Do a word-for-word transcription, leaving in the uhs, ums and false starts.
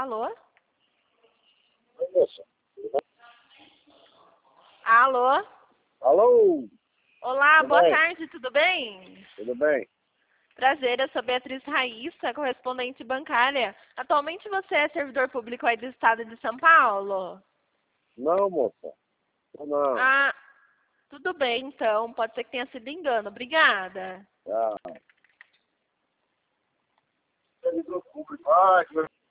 Alô? Oi, moça. Tudo bem? Alô? Alô? Olá, Tudo boa bem? tarde, tudo bem? Tudo bem? Prazer, eu sou Beatriz Raíssa, correspondente bancária. Atualmente você é servidor público aí do estado de São Paulo? Não, moça. Não. Ah, tudo bem então, pode ser que tenha sido engano. Obrigada. Ah. Servidor público. Ah, que